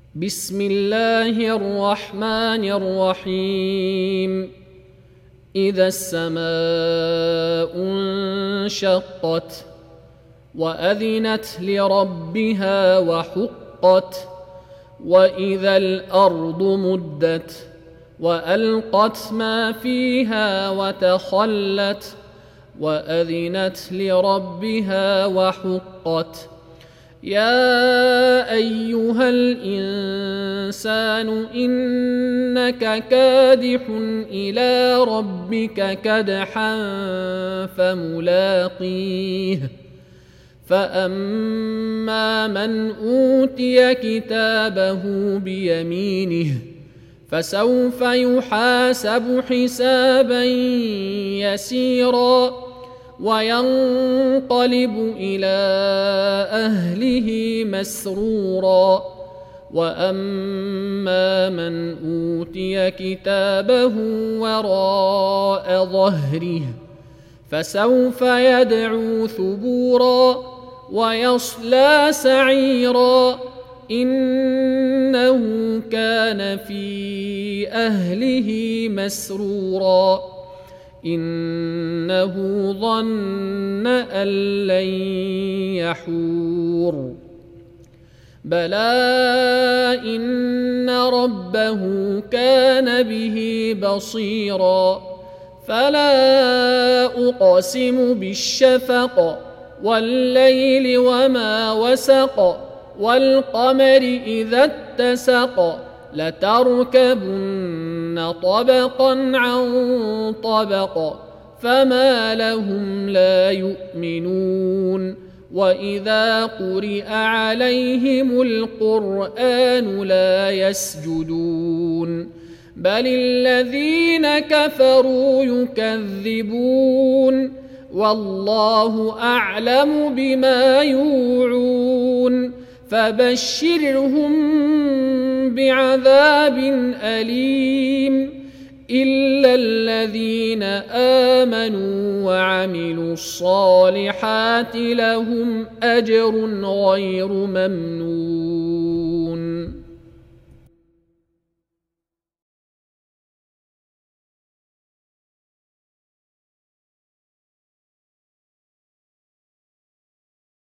بسم الله الرحمن الرحيم. إذا السماء انشقت وأذنت لربها وحقت وإذا الأرض مدت وألقت ما فيها وتخلت وأذنت لربها وحقت. يا أيها الإنسان إنك كادح إلى ربك كدحا فملاقيه. فأما من أوتي كتابه بيمينه فسوف يحاسب حسابا يسيرا وينقلب إلى أهله مسرورا. وأما من أوتي كتابه وراء ظهره فسوف يدعو ثبورا ويصلى سعيرا إنه كان في أهله مسرورا إنه ظن أن لن يحور. بلى إن ربه كان به بصيرا. فلا أقسم بالشفق والليل وما وسق والقمر إذا اتسق لتركبن طبقا عن طبق فما لهم لا يؤمنون. وإذا قرئ عليهم القرآن لا يسجدون بل الذين كفروا يكذبون والله أعلم بما يوعون. فبشرهم بعذاب أليم إلا الذين آمنوا وعملوا الصالحات لهم أجر غير ممنون.